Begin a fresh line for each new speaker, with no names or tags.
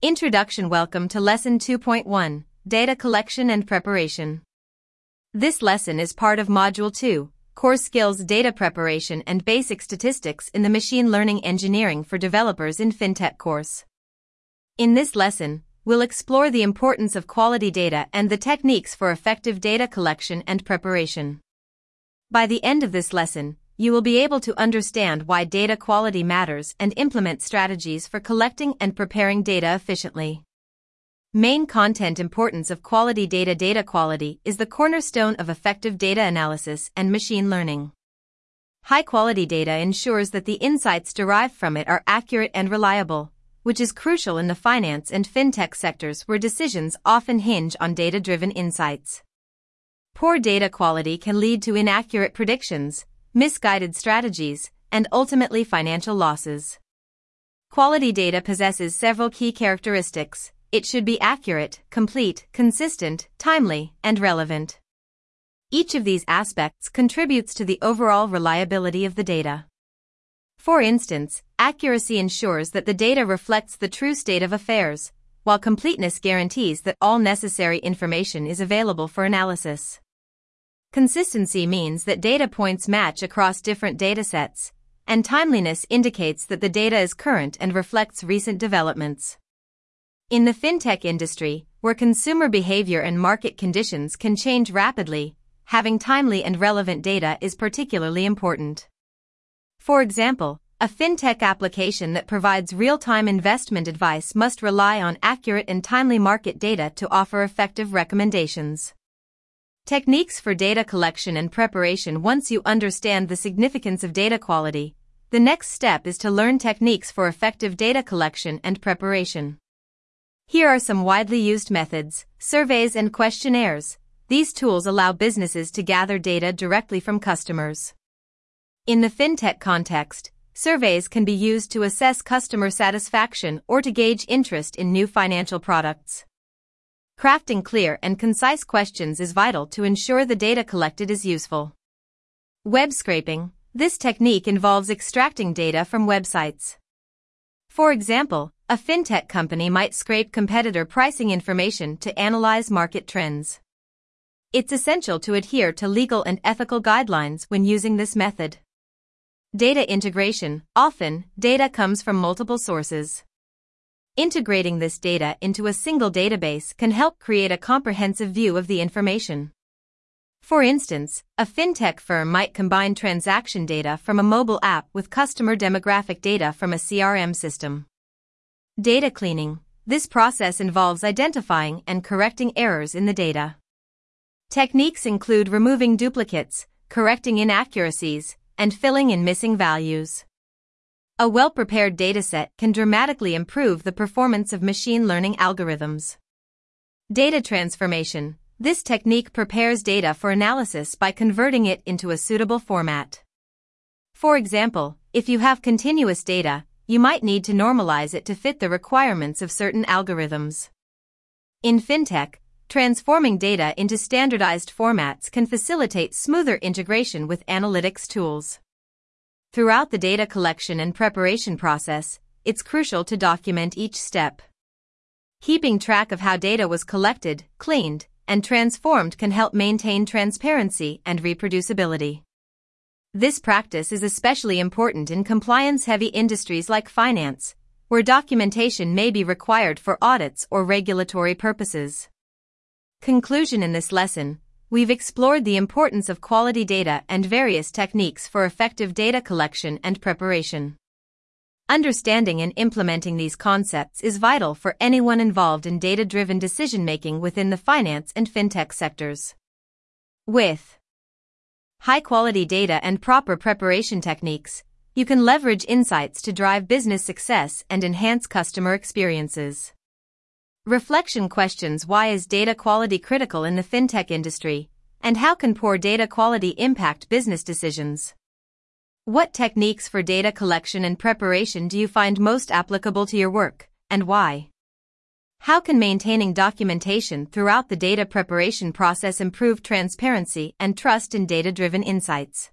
Introduction. Welcome to Lesson 2.1, Data Collection and Preparation. This lesson is part of Module 2, Core Skills Data Preparation and Basic Statistics in the Machine Learning Engineering for Developers in FinTech course. In this lesson, we'll explore the importance of quality data and the techniques for effective data collection and preparation. By the end of this lesson, you will be able to understand why data quality matters and implement strategies for collecting and preparing data efficiently. Main content. Importance of quality data. Data quality is the cornerstone of effective data analysis and machine learning. High-quality data ensures that the insights derived from it are accurate and reliable, which is crucial in the finance and fintech sectors where decisions often hinge on data-driven insights. Poor data quality can lead to inaccurate predictions, misguided strategies, and ultimately financial losses. Quality data possesses several key characteristics. It should be accurate, complete, consistent, timely, and relevant. Each of these aspects contributes to the overall reliability of the data. For instance, accuracy ensures that the data reflects the true state of affairs, while completeness guarantees that all necessary information is available for analysis. Consistency means that data points match across different datasets, and timeliness indicates that the data is current and reflects recent developments. In the fintech industry, where consumer behavior and market conditions can change rapidly, having timely and relevant data is particularly important. For example, a fintech application that provides real-time investment advice must rely on accurate and timely market data to offer effective recommendations. Techniques for data collection and preparation. Once you understand the significance of data quality, the next step is to learn techniques for effective data collection and preparation. Here are some widely used methods: surveys and questionnaires. These tools allow businesses to gather data directly from customers. In the fintech context, surveys can be used to assess customer satisfaction or to gauge interest in new financial products. Crafting clear and concise questions is vital to ensure the data collected is useful. Web scraping. This technique involves extracting data from websites. For example, a fintech company might scrape competitor pricing information to analyze market trends. It's essential to adhere to legal and ethical guidelines when using this method. Data integration. Often, data comes from multiple sources. Integrating this data into a single database can help create a comprehensive view of the information. For instance, a fintech firm might combine transaction data from a mobile app with customer demographic data from a CRM system. Data cleaning. This process involves identifying and correcting errors in the data. Techniques include removing duplicates, correcting inaccuracies, and filling in missing values. A well-prepared dataset can dramatically improve the performance of machine learning algorithms. Data transformation. This technique prepares data for analysis by converting it into a suitable format. For example, if you have continuous data, you might need to normalize it to fit the requirements of certain algorithms. In fintech, transforming data into standardized formats can facilitate smoother integration with analytics tools. Throughout the data collection and preparation process, it's crucial to document each step. Keeping track of how data was collected, cleaned, and transformed can help maintain transparency and reproducibility. This practice is especially important in compliance-heavy industries like finance, where documentation may be required for audits or regulatory purposes. Conclusion. In this lesson, we've explored the importance of quality data and various techniques for effective data collection and preparation. Understanding and implementing these concepts is vital for anyone involved in data-driven decision-making within the finance and fintech sectors. With high-quality data and proper preparation techniques, you can leverage insights to drive business success and enhance customer experiences. Reflection questions. Why is data quality critical in the fintech industry, and how can poor data quality impact business decisions? What techniques for data collection and preparation do you find most applicable to your work, and why? How can maintaining documentation throughout the data preparation process improve transparency and trust in data-driven insights?